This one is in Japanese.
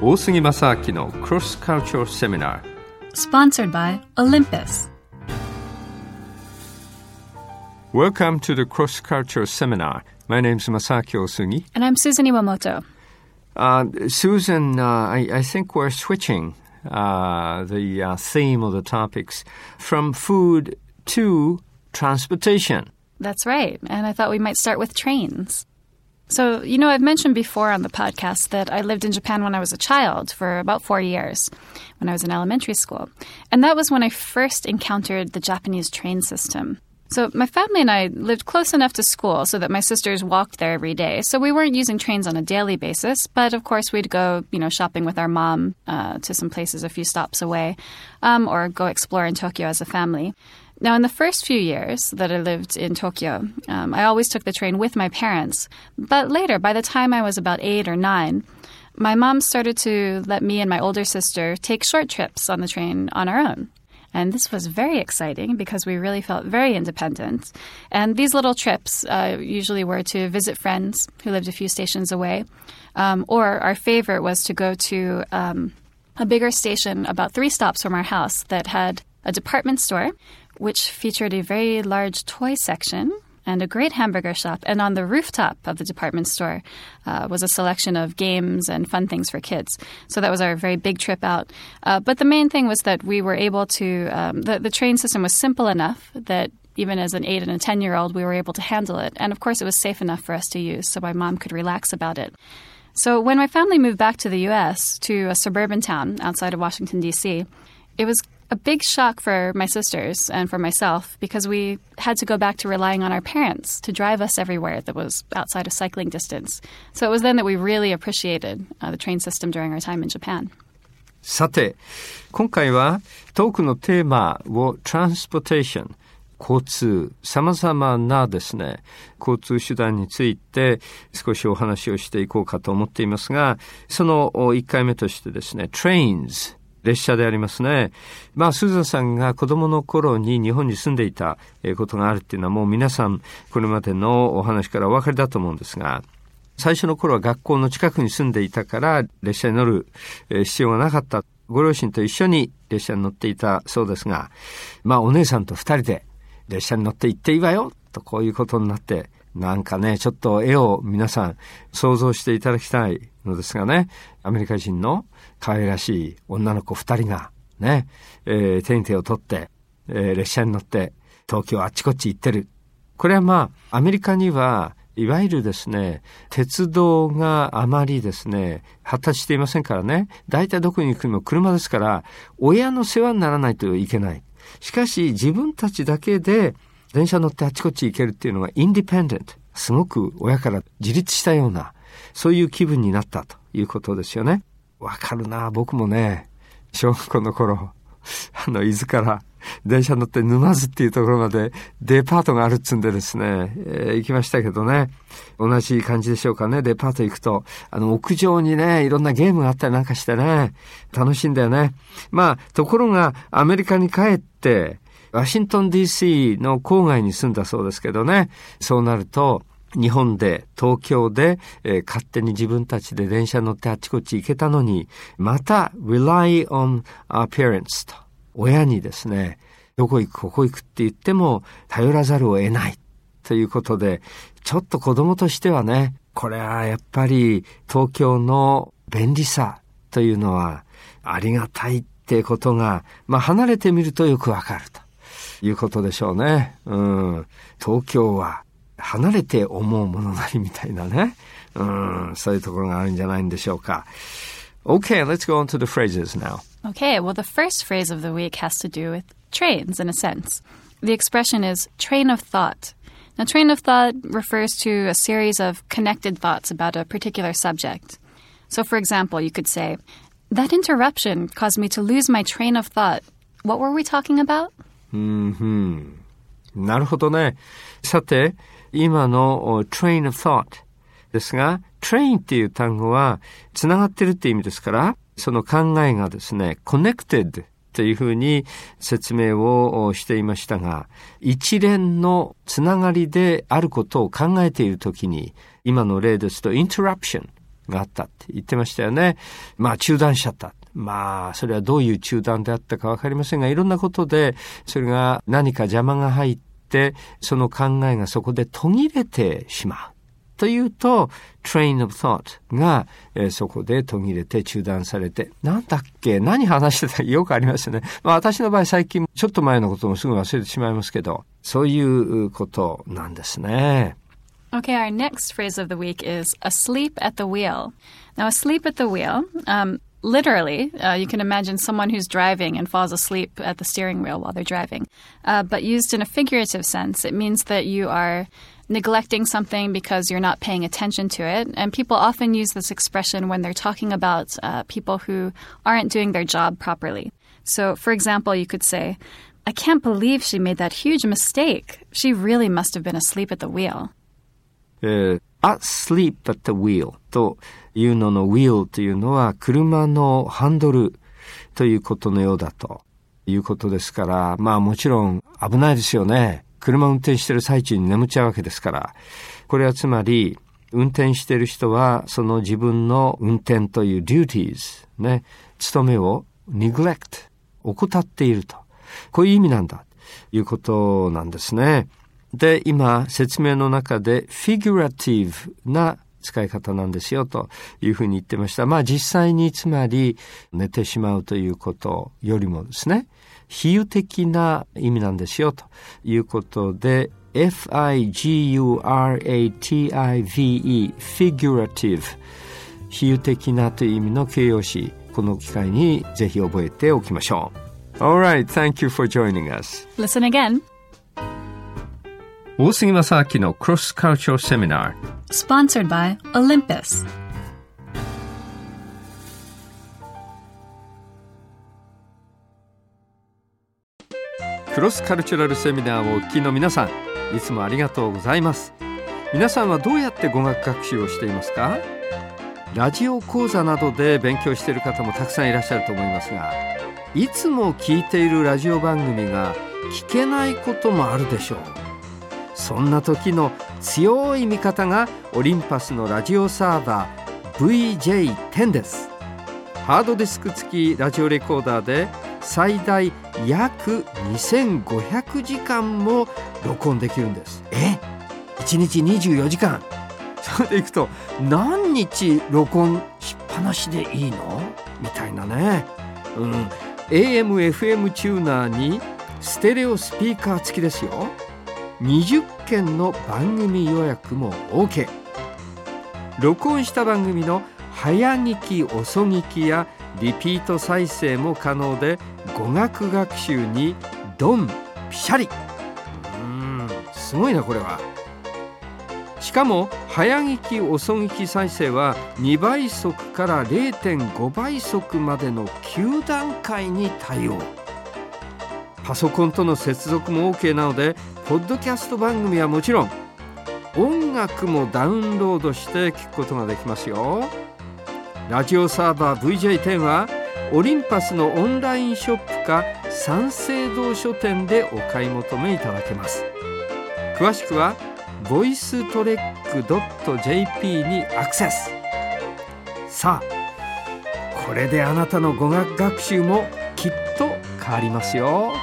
大杉正明の Cross Cultural Seminar Sponsored by Olympus. Welcome to the Cross Cultural Seminar. My name is Masaaki Osugi. And I'm Susan Iwamoto. Susan, I think we're switching the theme of the topics from food to transportation. That's right. And I thought we might start with trains. So, I've mentioned before on the podcast that I lived in Japan when I was a child for about 4 years, when I was in elementary school. And that was when I first encountered the Japanese train system. So my family and I lived close enough to school so that my sisters walked there every day. So we weren't using trains on a daily basis, but of course we'd go, shopping with our mom to some places a few stops away, or go explore in Tokyo as a family. Now, in the first few years that I lived in Tokyo, I always took the train with my parents. But later, by the time I was about 8 or 9, my mom started to let me and my older sister take short trips on the train on our own. And this was very exciting because we really felt very independent. And these little trips usually were to visit friends who lived a few stations away. Or our favorite was to go to a bigger station about 3 stops from our house that had a department store, which featured a very large toy section and a great hamburger shop. And on the rooftop of the department store was a selection of games and fun things for kids. So that was our very big trip out. But the main thing was that we were able to, the train system was simple enough that even as an 8 and a 10-year-old, we were able to handle it. And of course, it was safe enough for us to use, so my mom could relax about it. So when my family moved back to the U.S., to a suburban town outside of Washington, D.C., it was a big shock for my sisters and for myself because we had to go back to relying on our parents to drive us everywhere that was outside of cycling distance. So it was then that we really appreciated the train system during our time in Japan. さて、今回はトークのテーマを Transportation、交通、様々なですね、交通手段について少しお話をしていこうかと思っていますが、その1回目としてですね、Trains、列車でありますね。スーザンさんが子供の頃に日本に住んでいたことがあるっていうのはもう皆さんこれまでのお話からお分かりだと思うんですが、最初の頃は学校の近くに住んでいたから列車に乗る必要がなかった。ご両親と一緒に列車に乗っていたそうですが、お姉さんと2人で列車に乗って行っていいわよとこういうことになって、なんかね、ちょっと絵を皆さん想像していただきたいのですがね、アメリカ人の可愛らしい女の子2人がね、手に手を取って、列車に乗って東京あっちこっち行ってる。これはアメリカにはいわゆるですね、鉄道があまりですね、発達していませんからね、大体どこに行くにも車ですから、親の世話にならないといけない。しかし自分たちだけで電車乗ってあっちこっち行けるっていうのがインディペンデント。すごく親から自立したような、そういう気分になったということですよね。わかるな。僕もね、小学校の頃、伊豆から電車乗って沼津っていうところまでデパートがあるっつんでですね、行きましたけどね、同じ感じでしょうかね。デパート行くと、屋上にね、いろんなゲームがあったりなんかしてね、楽しいんだよね。ところがアメリカに帰って、ワシントン DC の郊外に住んだそうですけどね、そうなると、日本で、東京で、勝手に自分たちで電車乗ってあっちこっち行けたのに、また rely on our parents と、親にですね、どこ行くここ行くって言っても頼らざるを得ないということで、ちょっと子供としてはね、これはやっぱり東京の便利さというのはありがたいってことが、離れてみるとよくわかるということでしょうね。東京は離れて思うものなりみたいなね。そういうところがあるんじゃないんでしょうか。Okay, let's go on to the phrases now. Okay, well, the first phrase of the week has to do with trains, in a sense. The expression is train of thought. Now, train of thought refers to a series of connected thoughts about a particular subject. So, for example, you could say, that interruption caused me to lose my train of thought. What were we talking about? なるほどね。さて、今の train of thought ですが、train っていう単語はつながってるって意味ですから、その考えがですね、connected というふうに説明をしていましたが、一連のつながりであることを考えているときに、今の例ですと interruption があったって言ってましたよね。中断しちゃった。それはどういう中断であったかわかりませんが、いろんなことでそれが何か邪魔が入って、その考えがそこで途切れてしまうというと、train of thought が、そこで途切れて中断されて、なんだっけ、何話してたかよくありますよね。私の場合最近ちょっと前のこともすぐ忘れてしまいますけど、そういうことなんですね。 Okay, our next phrase of the week is asleep at the wheel. Now, asleep at the wheel, literally, you can imagine someone who's driving and falls asleep at the steering wheel while they're driving. But used in a figurative sense, it means that you are neglecting something because you're not paying attention to it. And people often use this expression when they're talking about people who aren't doing their job properly. So, for example, you could say, I can't believe she made that huge mistake. She really must have been asleep at the wheel.Asleep at the wheel というのの wheel というのは車のハンドルということのようだということですから、もちろん危ないですよね。車を運転している最中に眠っちゃうわけですから、これはつまり運転している人はその自分の運転という duties ね、務めを neglect 怠っていると、こういう意味なんだということなんですね。で、今説明の中で figurative な使い方なんですよというふうに言ってました。実際につまり寝てしまうということよりもですね、比喩的な意味なんですよということで figurative figurative 比喩的なという意味の形容詞、この機会にぜひ覚えておきましょう。Alright, thank you for joining us. Listen again. 大杉正明の Cross Cultural Seminar Sponsored by Olympus クロスカルチュラルセミナーをお聞きの皆さん、いつもありがとうございます。皆さんはどうやって語学学習をしていますか？ラジオ講座などで勉強している方もたくさんいらっしゃると思いますが、いつも聞いているラジオ番組が聞けないこともあるでしょう。そんな時の強い味方がオリンパスのラジオサーバー VJ10 です。ハードディスク付きラジオレコーダーで最大約2500時間も録音できるんです。1日24時間。それでいくと何日録音しっぱなしでいいのみたいなね。AM、FM チューナーにステレオスピーカー付きですよ。20件の番組予約も OK。 録音した番組の早聞き遅聞きやリピート再生も可能で、語学学習にドンピシャリ。すごいなこれは。しかも早聞き遅聞き再生は2倍速から 0.5 倍速までの9段階に対応。パソコンとの接続も OK なので、ポッドキャスト番組はもちろん音楽もダウンロードして聞くことができますよ。ラジオサーバー VJ10 はオリンパスのオンラインショップか三省堂書店でお買い求めいただけます。詳しくは voicetrek.jp にアクセス。さあ、これであなたの語学学習もきっと変わりますよ。